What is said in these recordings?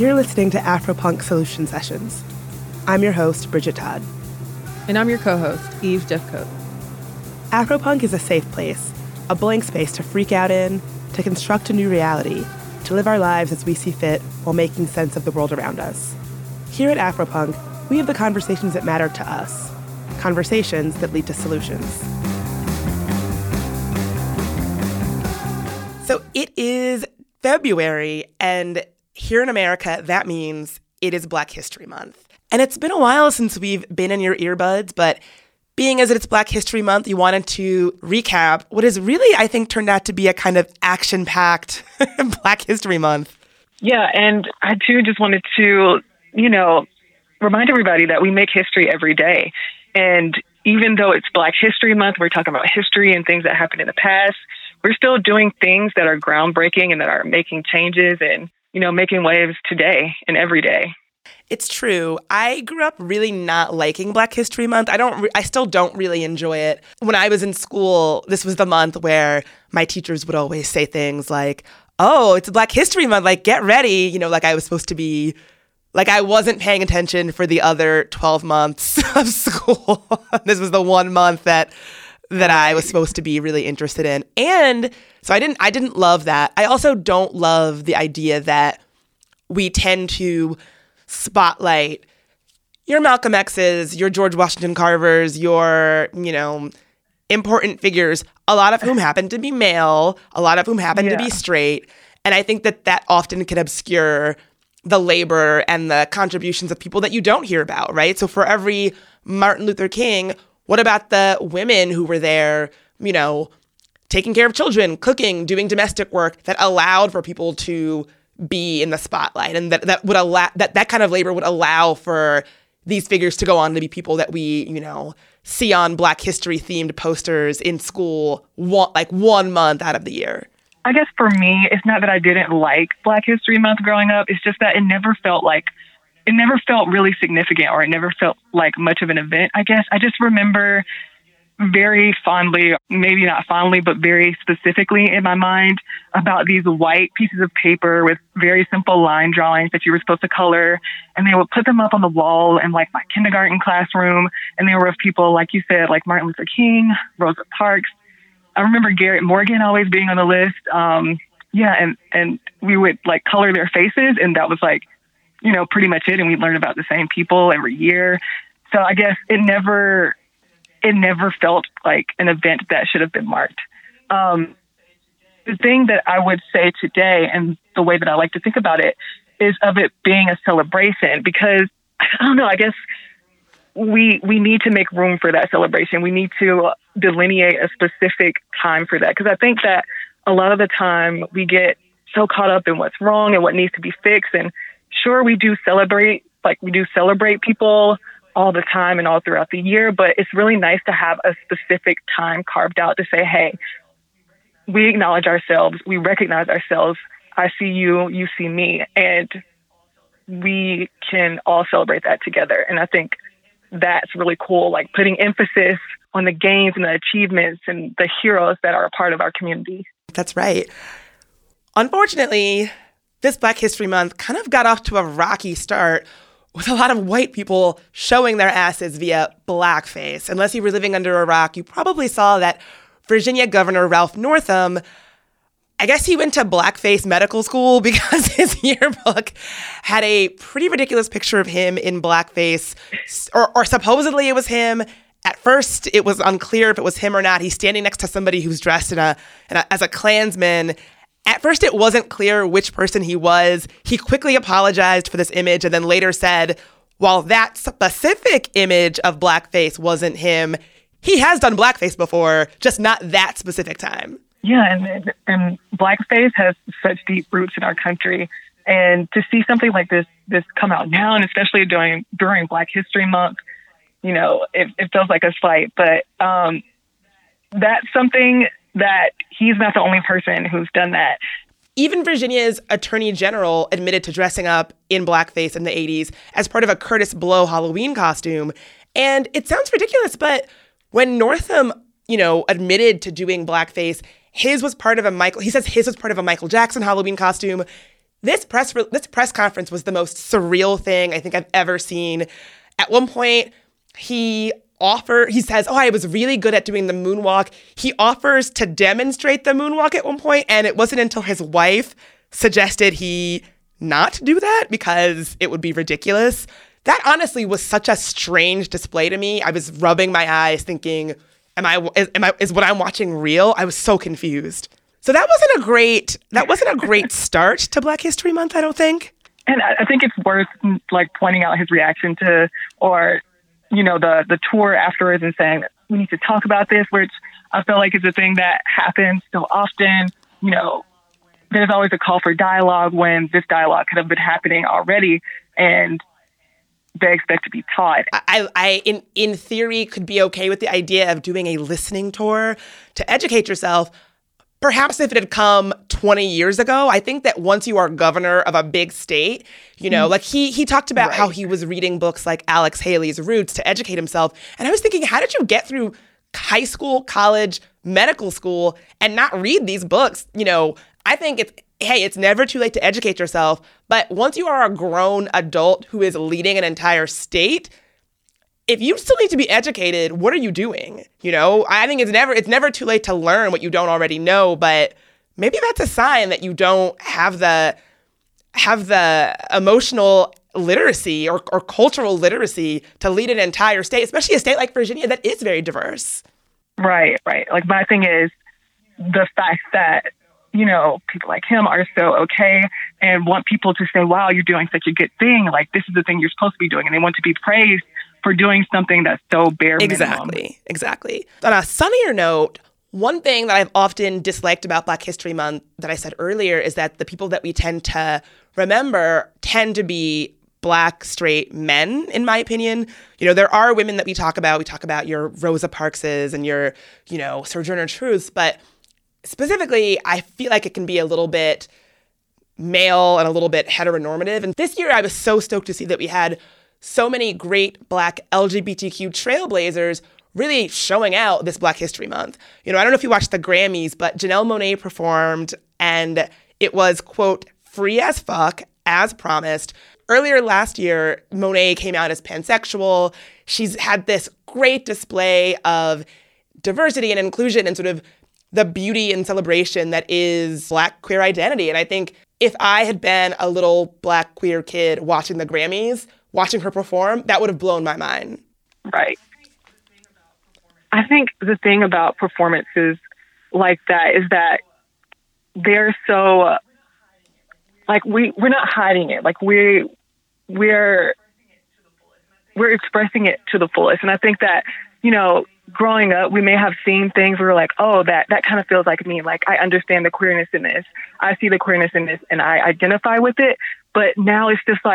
You're listening to Afropunk Solution Sessions. I'm your host, Bridget Todd. And I'm your co-host, Eve Jeffcoat. Afropunk is a safe place, a blank space to freak out in, to construct a new reality, to live our lives as we see fit while making sense of the world around us. Here at Afropunk, we have the conversations that matter to us, conversations that lead to solutions. So it is February, and here in America, that means it is Black History Month. And it's been a while since we've been in your earbuds, but being as it's Black History Month, you wanted to recap what has really, I think, turned out to be a kind of action-packed Black History Month. Yeah, and I too just wanted to, remind everybody that we make history every day. And even though it's Black History Month, we're talking about history and things that happened in the past, we're still doing things that are groundbreaking and that are making changes and making waves today and every day. It's true. I grew up really not liking Black History Month. I still don't really enjoy it. When I was in school, this was the month where my teachers would always say things like, oh, it's Black History Month, like get ready, like I was supposed to be, like I wasn't paying attention for the other 12 months of school. This was the one month that I was supposed to be really interested in. And so I didn't love that. I also don't love the idea that we tend to spotlight your Malcolm X's, your George Washington Carvers, your, important figures, a lot of whom happen to be male, a lot of whom happen to be straight. And I think that often can obscure the labor and the contributions of people that you don't hear about, right? So for every Martin Luther King, what about the women who were there, taking care of children, cooking, doing domestic work that allowed for people to be in the spotlight, and that would allow that kind of labor would allow for these figures to go on to be people that we, see on Black history themed posters in school, one month out of the year. I guess for me, it's not that I didn't like Black History Month growing up. It's just that it never felt really significant, or it never felt like much of an event. I guess I just remember very fondly, maybe not fondly, but very specifically in my mind about these white pieces of paper with very simple line drawings that you were supposed to color. And they would put them up on the wall in my kindergarten classroom. And they were of people, like you said, like Martin Luther King, Rosa Parks. I remember Garrett Morgan always being on the list. And we would color their faces. And that was pretty much it. And we'd learn about the same people every year. So I guess it never felt like an event that should have been marked. The thing that I would say today, and the way that I like to think about it, is of it being a celebration, because, I don't know, I guess we need to make room for that celebration. We need to delineate a specific time for that, because I think that a lot of the time we get so caught up in what's wrong and what needs to be fixed. And sure, we do celebrate people all the time and all throughout the year, but it's really nice to have a specific time carved out to say, hey, we acknowledge ourselves, we recognize ourselves, I see you, you see me, and we can all celebrate that together. And I think that's really cool, putting emphasis on the gains and the achievements and the heroes that are a part of our community. That's right. Unfortunately, this Black History Month kind of got off to a rocky start with a lot of white people showing their asses via blackface. Unless you were living under a rock, you probably saw that Virginia Governor Ralph Northam, I guess he went to blackface medical school because his yearbook had a pretty ridiculous picture of him in blackface, or supposedly it was him. At first, it was unclear if it was him or not. He's standing next to somebody who's dressed as a Klansman. At first, it wasn't clear which person he was. He quickly apologized for this image and then later said, while that specific image of blackface wasn't him, he has done blackface before, just not that specific time. Yeah, and blackface has such deep roots in our country. And to see something like this come out now, and especially during Black History Month, it feels like a slight. But that's something that he's not the only person who's done that. Even Virginia's Attorney General admitted to dressing up in blackface in the 80s as part of a Curtis Blow Halloween costume. And it sounds ridiculous, but when Northam, admitted to doing blackface, his was part of a Michael Jackson Halloween costume. This press conference was the most surreal thing I think I've ever seen. At one point, he says, I was really good at doing the moonwalk. He offers to demonstrate the moonwalk at one point, and it wasn't until his wife suggested he not do that because it would be ridiculous. That honestly was such a strange display to me. I was rubbing my eyes thinking, is what I'm watching real? I was so confused. So that wasn't a great start to Black History Month, I don't think. And I think it's worth pointing out his reaction to, or, the tour afterwards and saying, we need to talk about this, which I feel like is a thing that happens so often. There's always a call for dialogue when this dialogue could have been happening already, and they expect to be taught. I in theory, could be okay with the idea of doing a listening tour to educate yourself. Perhaps if it had come 20 years ago. I think that once you are governor of a big state, he talked about how he was reading books like Alex Haley's Roots to educate himself. And I was thinking, how did you get through high school, college, medical school and not read these books? I think it's never too late to educate yourself. But once you are a grown adult who is leading an entire state, if you still need to be educated, what are you doing? I think it's never too late to learn what you don't already know, but maybe that's a sign that you don't have the emotional literacy or cultural literacy to lead an entire state, especially a state like Virginia that is very diverse. Right. My thing is the fact that, people like him are so okay and want people to say, wow, you're doing such a good thing. This is the thing you're supposed to be doing. And they want to be praised for doing something that's so bare minimum. Exactly. On a sunnier note, one thing that I've often disliked about Black History Month that I said earlier is that the people that we tend to remember tend to be Black straight men, in my opinion. There are women that we talk about. We talk about your Rosa Parkses and your, Sojourner Truths. But specifically, I feel like it can be a little bit male and a little bit heteronormative. And this year, I was so stoked to see that we had so many great Black LGBTQ trailblazers really showing out this Black History Month. I don't know if you watched the Grammys, but Janelle Monáe performed, and it was, quote, free as fuck, as promised. Earlier last year, Monáe came out as pansexual. She's had this great display of diversity and inclusion and sort of the beauty and celebration that is Black queer identity. And I think if I had been a little Black queer kid watching the Grammys, watching her perform, that would have blown my mind. Right. I think the thing about performances like that is that they're so, we're not hiding it. We're expressing it to the fullest. And I think that, growing up, we may have seen things where we're like, oh, that kind of feels like me. I understand the queerness in this. I see the queerness in this and I identify with it. But now it's just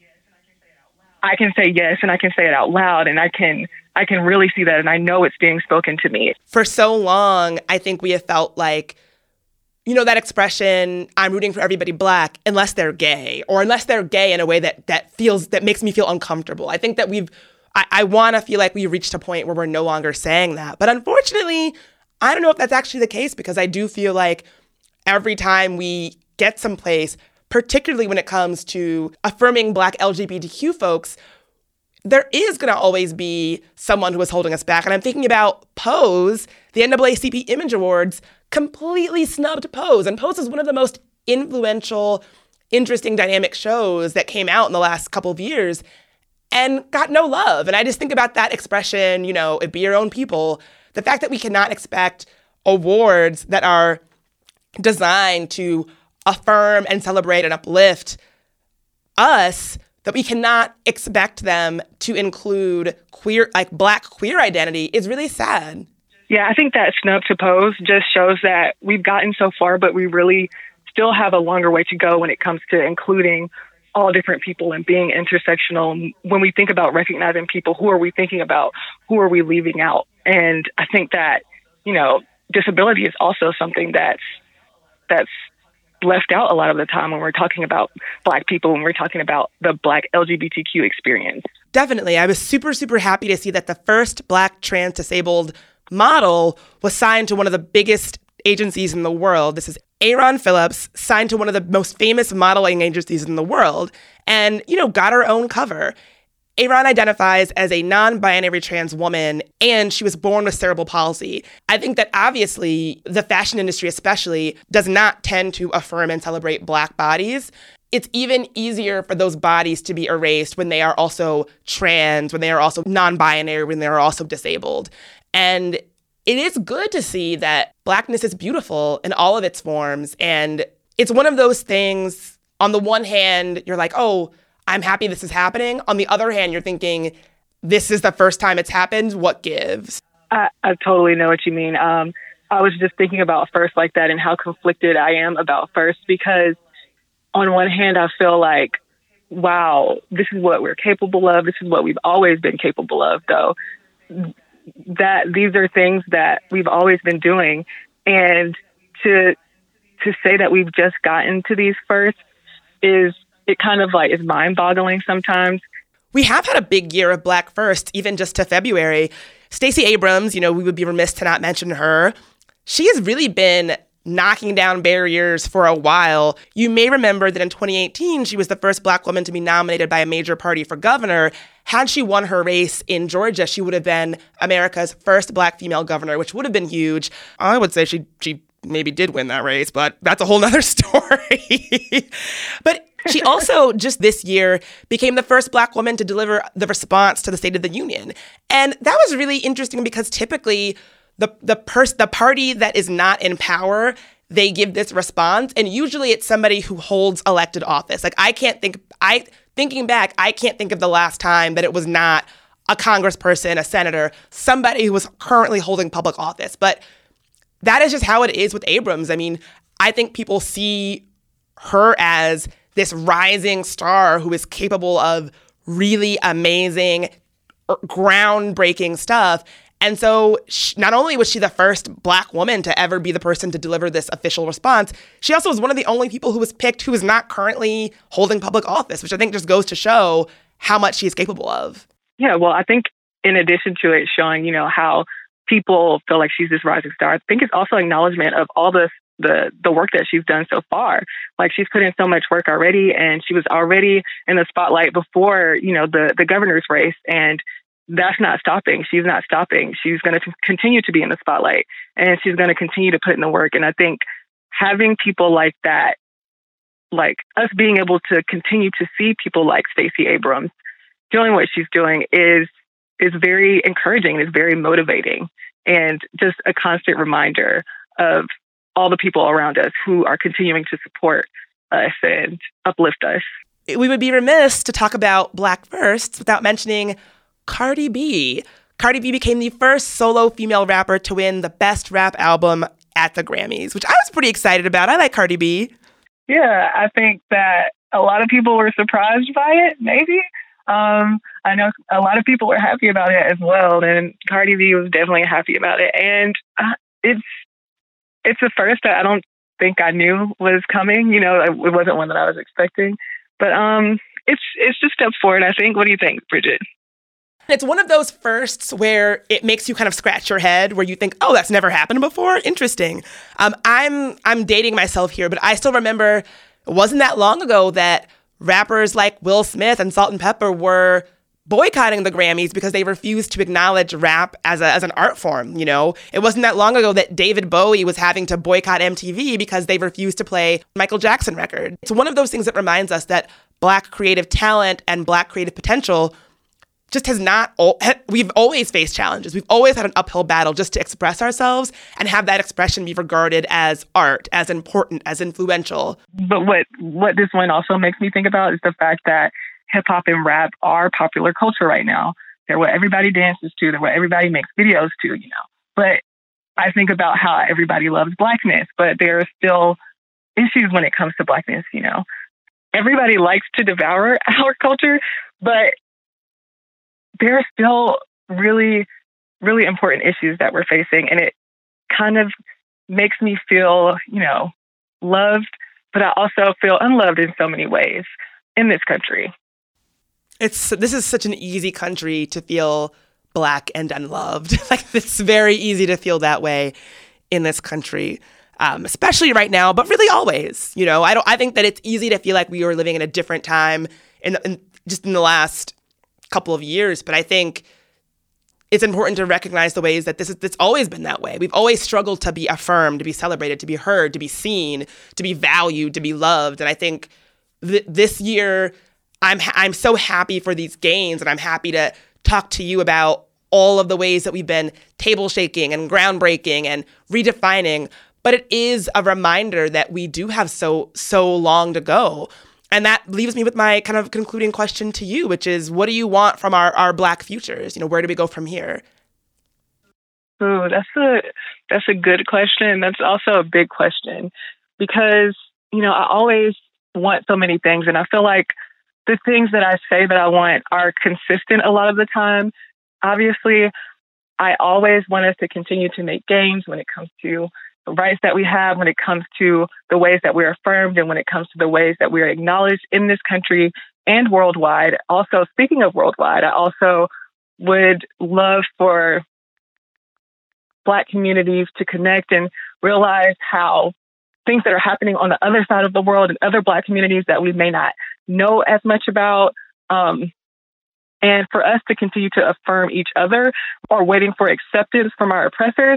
I can say yes and I can say it out loud and I can really see that and I know it's being spoken to me. For so long, I think we have felt like, that expression, I'm rooting for everybody Black unless they're gay, or unless they're gay in a way that makes me feel uncomfortable. I think that I want to feel like we reached a point where we're no longer saying that. But unfortunately, I don't know if that's actually the case, because I do feel like every time we get someplace, particularly when it comes to affirming Black LGBTQ folks, there is going to always be someone who is holding us back. And I'm thinking about Pose. The NAACP Image Awards completely snubbed Pose. And Pose is one of the most influential, interesting, dynamic shows that came out in the last couple of years and got no love. And I just think about that expression, it be your own people. The fact that we cannot expect awards that are designed to affirm and celebrate and uplift us, that we cannot expect them to include Black queer identity is really sad. Yeah, I think that snub to Pose just shows that we've gotten so far, but we really still have a longer way to go when it comes to including all different people and being intersectional. When we think about recognizing people, who are we thinking about? Who are we leaving out? And I think that, disability is also something that's left out a lot of the time when we're talking about Black people, when we're talking about the Black LGBTQ experience. Definitely. I was super, super happy to see that the first Black trans disabled model was signed to one of the biggest agencies in the world. This is Aaron Phillips, signed to one of the most famous modeling agencies in the world and, got her own cover. Aaron identifies as a non-binary trans woman, and she was born with cerebral palsy. I think that obviously the fashion industry especially does not tend to affirm and celebrate Black bodies. It's even easier for those bodies to be erased when they are also trans, when they are also non-binary, when they are also disabled. And it is good to see that Blackness is beautiful in all of its forms. And it's one of those things, on the one hand, you're like, oh, I'm happy this is happening. On the other hand, you're thinking, this is the first time it's happened. What gives? I totally know what you mean. I was just thinking about First like that and how conflicted I am about First, because on one hand, I feel like, wow, this is what we're capable of. This is what we've always been capable of, though. That these are things that we've always been doing. And to say that we've just gotten to these firsts is mind-boggling sometimes. We have had a big year of Black First, even just to February. Stacey Abrams, we would be remiss to not mention her. She has really been knocking down barriers for a while. You may remember that in 2018, she was the first Black woman to be nominated by a major party for governor. Had she won her race in Georgia, she would have been America's first Black female governor, which would have been huge. I would say she maybe did win that race, but that's a whole nother story. But she also, just this year, became the first Black woman to deliver the response to the State of the Union. And that was really interesting because typically the party that is not in power, they give this response, and usually it's somebody who holds elected office. Like thinking back, I can't think of the last time that it was not a congressperson, a senator, somebody who was currently holding public office. But that is just how it is with Abrams. I mean, I think people see her as this rising star who is capable of really amazing, groundbreaking stuff. And so not only was she the first Black woman to ever be the person to deliver this official response, she also was one of the only people who was picked who is not currently holding public office, which I think just goes to show how much she is capable of. Yeah, well, I think in addition to it showing, how people feel like she's this rising star, I think it's also acknowledgement of all the work that she's done so far. Like, she's put in so much work already, and she was already in the spotlight before, the governor's race. And that's not stopping. She's not stopping. She's going to continue to be in the spotlight, and she's going to continue to put in the work. And I think having people like that, like us being able to continue to see people like Stacey Abrams doing what she's doing is very encouraging. It's very motivating, and just a constant reminder of all the people around us who are continuing to support us and uplift us. We would be remiss to talk about Black Firsts without mentioning Cardi B. Cardi B became the first solo female rapper to win the Best Rap Album at the Grammys, which I was pretty excited about. I like Cardi B. Yeah, I think that a lot of people were surprised by it, maybe. I know a lot of people were happy about it as well, and Cardi B was definitely happy about it. And it's a first that I don't think I knew was coming. It wasn't one that I was expecting. But it's just a step forward, I think. What do you think, Bridget? It's one of those firsts where it makes you kind of scratch your head, where you think, oh, that's never happened before? Interesting. I'm dating myself here, but I still remember it wasn't that long ago that rappers like Will Smith and Salt and Pepper were boycotting the Grammys because they refused to acknowledge rap as an art form. It wasn't that long ago that David Bowie was having to boycott MTV because they refused to play Michael Jackson record. It's one of those things that reminds us that Black creative talent and Black creative potential just we've always faced challenges. We've always had an uphill battle just to express ourselves and have that expression be regarded as art, as important, as influential. But what this one also makes me think about is the fact that hip hop and rap are popular culture right now. They're what everybody dances to. They're what everybody makes videos to, But I think about how everybody loves Blackness, but there are still issues when it comes to Blackness, Everybody likes to devour our culture, but there are still really, really important issues that we're facing. And it kind of makes me feel, loved, but I also feel unloved in so many ways in this country. This is such an easy country to feel Black and unloved. Like, it's very easy to feel that way. in this country, especially right now, but really always. I think that it's easy to feel like we are living in a different time in the last couple of years, but I think it's important to recognize the ways that it's always been that way. We've always struggled to be affirmed, to be celebrated, to be heard, to be seen, to be valued, to be loved. And I think this year, I'm so happy for these gains, and I'm happy to talk to you about all of the ways that we've been table shaking and groundbreaking and redefining. But it is a reminder that we do have so long to go. And that leaves me with my kind of concluding question to you, which is, what do you want from our Black futures? Where do we go from here? Ooh, that's a good question. That's also a big question because, I always want so many things. And I feel like the things that I say that I want are consistent a lot of the time. Obviously, I always want us to continue to make gains when it comes to the rights that we have, when it comes to the ways that we're affirmed, and when it comes to the ways that we are acknowledged in this country and worldwide. Also, speaking of worldwide, I also would love for Black communities to connect and realize how things that are happening on the other side of the world and other Black communities that we may not know as much about. And for us to continue to affirm each other or waiting for acceptance from our oppressors.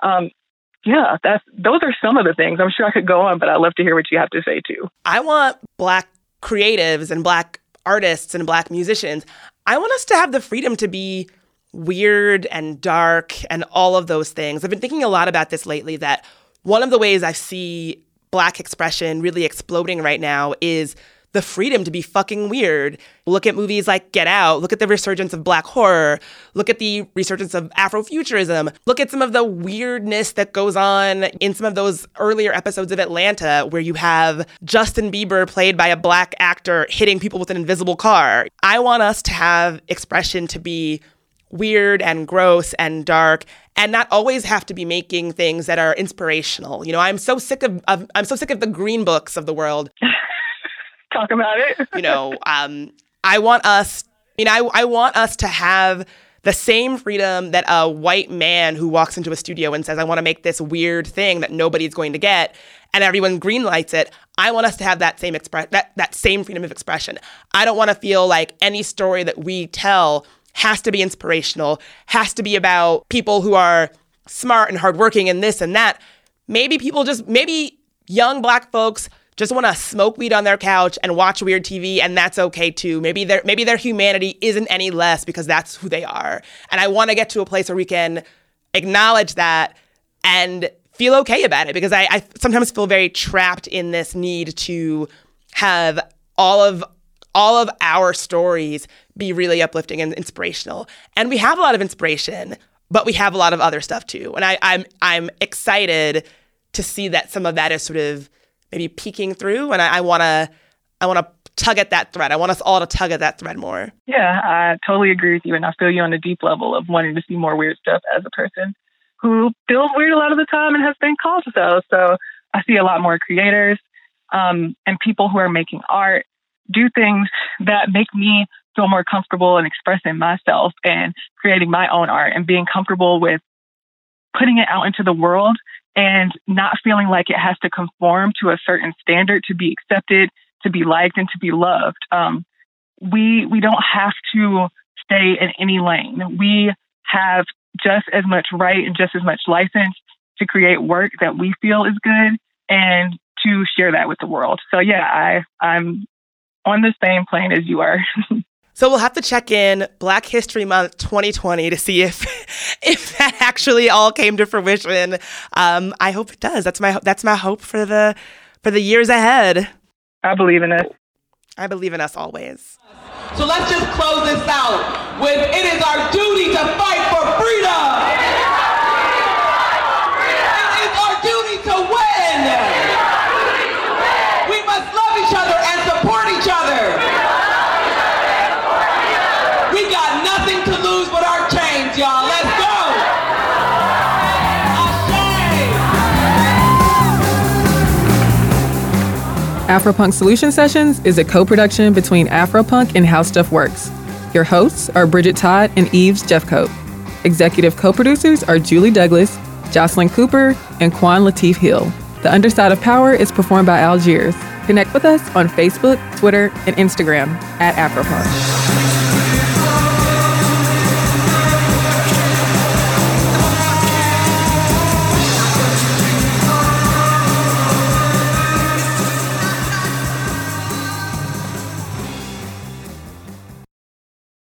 Those are some of the things. I'm sure I could go on, but I'd love to hear what you have to say too. I want Black creatives and Black artists and Black musicians. I want us to have the freedom to be weird and dark and all of those things. I've been thinking a lot about this lately, that one of the ways I see Black expression really exploding right now is the freedom to be fucking weird. Look at movies like Get Out. Look at the resurgence of Black horror. Look at the resurgence of Afrofuturism. Look at some of the weirdness that goes on in some of those earlier episodes of Atlanta, where you have Justin Bieber played by a Black actor hitting people with an invisible car. I want us to have expression to be weird and gross and dark, and not always have to be making things that are inspirational. I'm so sick of the green books of the world. Talk about it. I want us to have the same freedom that a white man who walks into a studio and says, I want to make this weird thing that nobody's going to get, and everyone greenlights it. I want us to have that same that same freedom of expression. I don't want to feel like any story that we tell has to be inspirational, has to be about people who are smart and hardworking and this and that. Maybe young Black folks just want to smoke weed on their couch and watch weird TV, and that's okay too. Maybe their humanity isn't any less because that's who they are. And I want to get to a place where we can acknowledge that and feel okay about it, because I sometimes feel very trapped in this need to have all of our stories be really uplifting and inspirational. And we have a lot of inspiration, but we have a lot of other stuff too. And I'm excited to see that some of that is sort of maybe peeking through, and I want to tug at that thread. I want us all to tug at that thread more. Yeah, I totally agree with you, and I feel you on a deep level of wanting to see more weird stuff as a person who feels weird a lot of the time and has been called so. So I see a lot more creators and people who are making art do things that make me feel more comfortable in expressing myself and creating my own art and being comfortable with putting it out into the world and not feeling like it has to conform to a certain standard to be accepted, to be liked, and to be loved. We don't have to stay in any lane. We have just as much right and just as much license to create work that we feel is good and to share that with the world. So yeah, I'm on the same plane as you are. So we'll have to check in Black History Month 2020 to see if that actually all came to fruition. I hope it does. That's my hope for the years ahead. I believe in it. I believe in us always. So let's just close this out with, it is our duty to fight for freedom. It is our duty to win. We must love each other and support each other. We got nothing to lose but our chains, y'all. Let's go. Afropunk Solution Sessions is a co-production between Afropunk and How Stuff Works. Your hosts are Bridget Todd and Eves Jeffcoat. Executive co-producers are Julie Douglas, Jocelyn Cooper, and Quan Latif Hill. The Underside of Power is performed by Algiers. Connect with us on Facebook, Twitter, and Instagram @Afropunk.